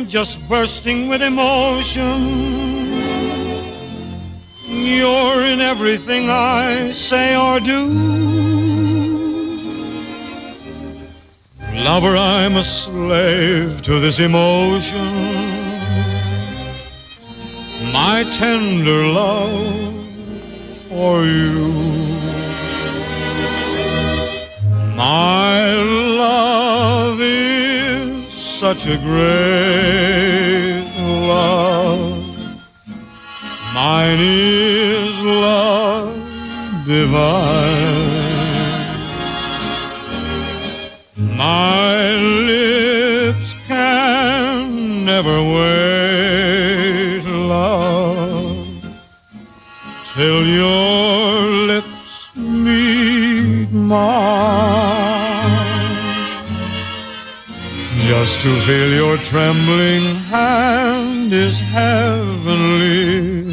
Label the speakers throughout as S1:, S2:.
S1: just bursting with emotion. You're in everything I say or do. Lover, I'm a slave to this emotion. My tender love for you. My love is such a great love. Mine is love divine. My lips can never wait, love, till your lips meet mine. Just to feel your trembling hand is heavenly.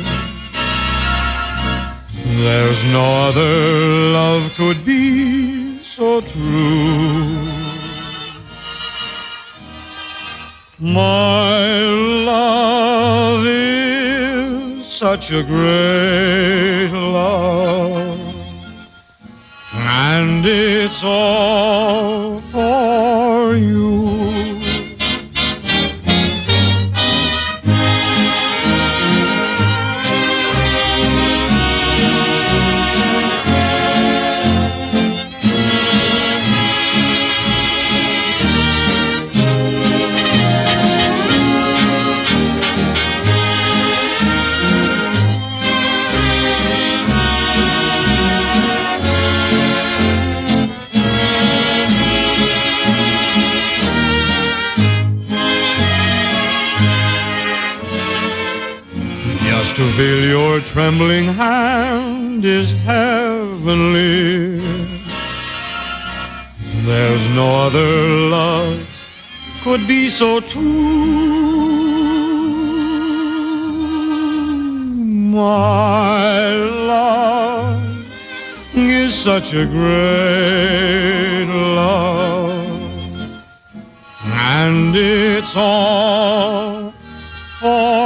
S1: There's no other love could be so true. My love is such a great love, and it's all for you. To feel your trembling hand is heavenly. There's no other love could be so true. My love is such a great love, and it's all for